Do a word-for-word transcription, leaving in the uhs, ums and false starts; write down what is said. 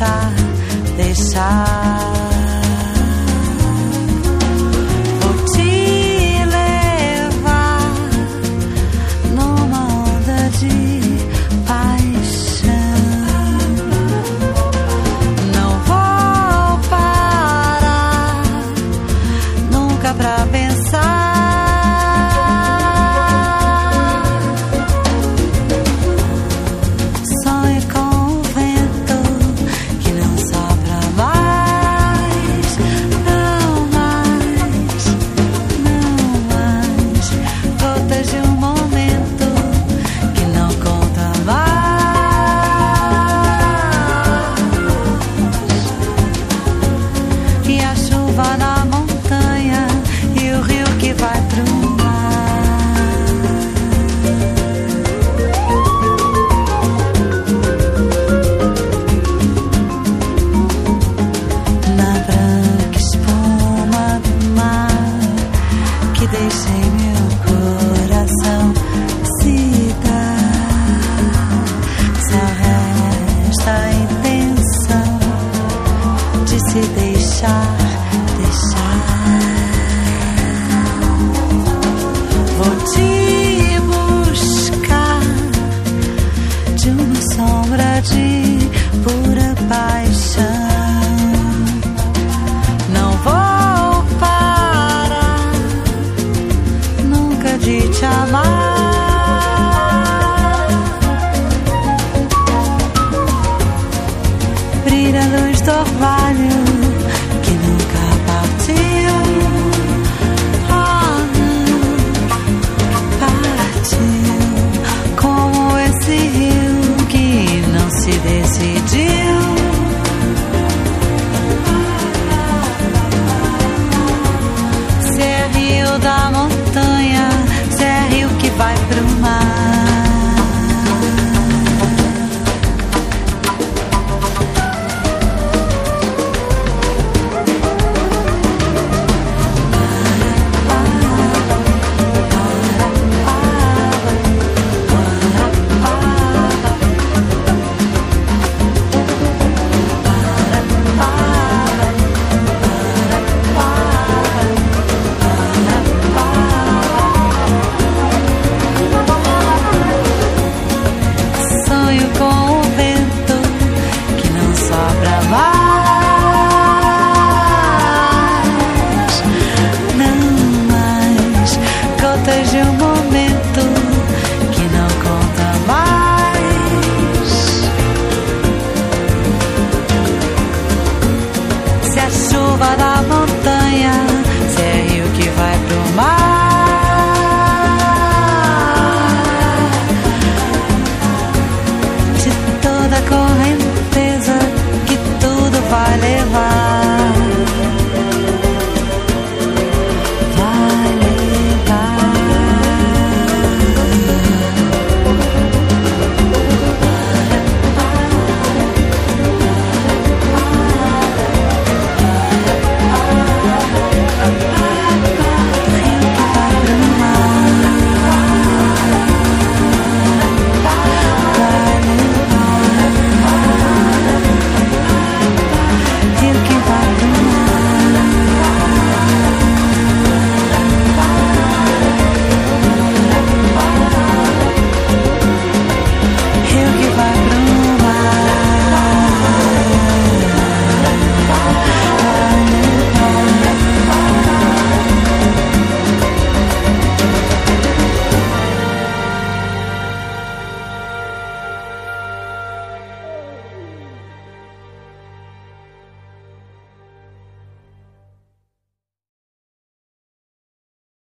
deixar, deixar. Vou te levar numa onda de paixão. Não vou parar nunca pra pensar. Na montanha e o rio que vai pro mar. Na branca espuma do mar que deixa em meu coração se dar. Só resta a intenção de se deixar. Vou te buscar de uma sombra de pura paixão. Não vou parar nunca de te amar. Brilha a luz do orvalho que nunca partiu. Oh, não partiu como esse rio que não se decidiu. Se é rio da montanha, se é rio que vai pro mar.